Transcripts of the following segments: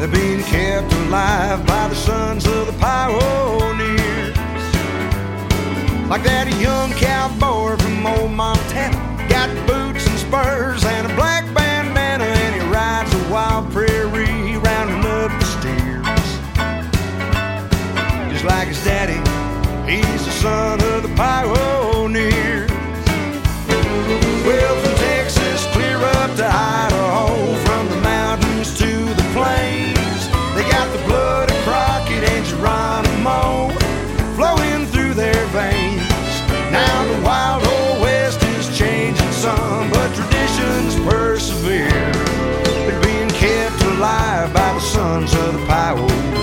They're being kept alive by the sons of the pioneers. Like that young cowboy from old Montana, got boots and spurs and a black bandana, and he rides a wild prairie rounding up the steers. Just like his daddy, he's the son of the pioneers. Well, from Texas clear up to Idaho, from the mountains to the plains, they got the blood of Crockett and Geronimo flowing through their veins. Now the wild old west is changing some, but traditions persevere. They're being kept alive by the sons of the pioneers.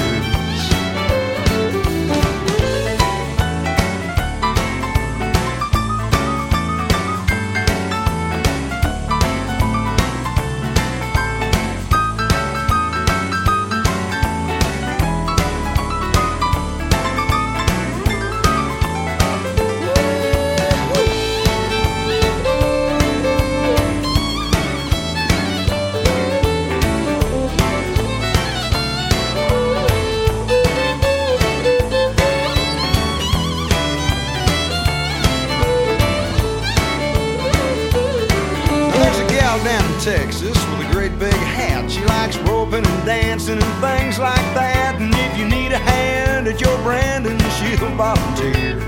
Texas with a great big hat. She likes roping and dancing and things like that. And if you need a hand at your branding, she'll volunteer.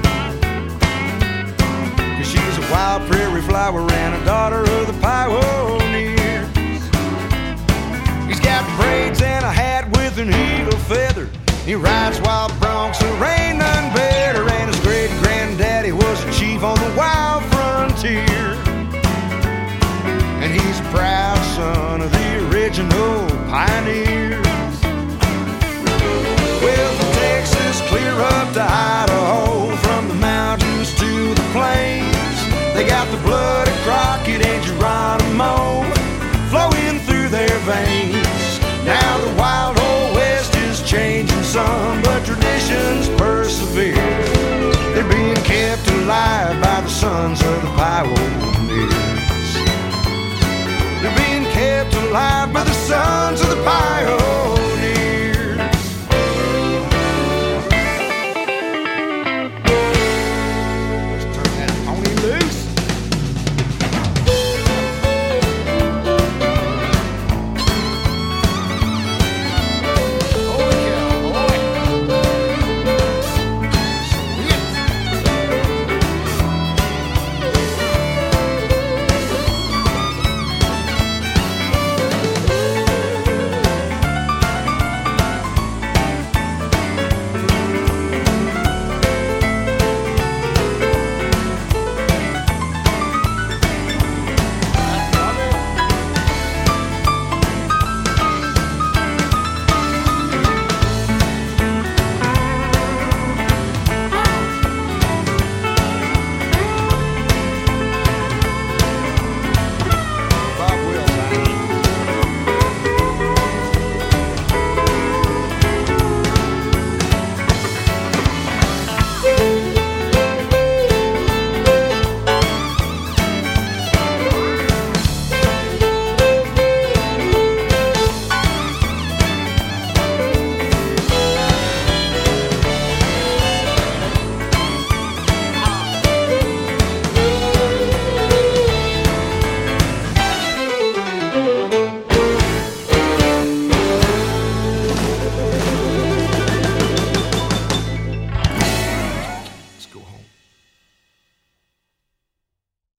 'Cause she's a wild prairie flower and a daughter of the pioneers. He's got braids and a hat with an eagle feather. He rides wild broncs, there ain't none better. And his great granddaddy was a chief on the wild frontier. And he's a proud son of the original pioneers. Well, from Texas clear up to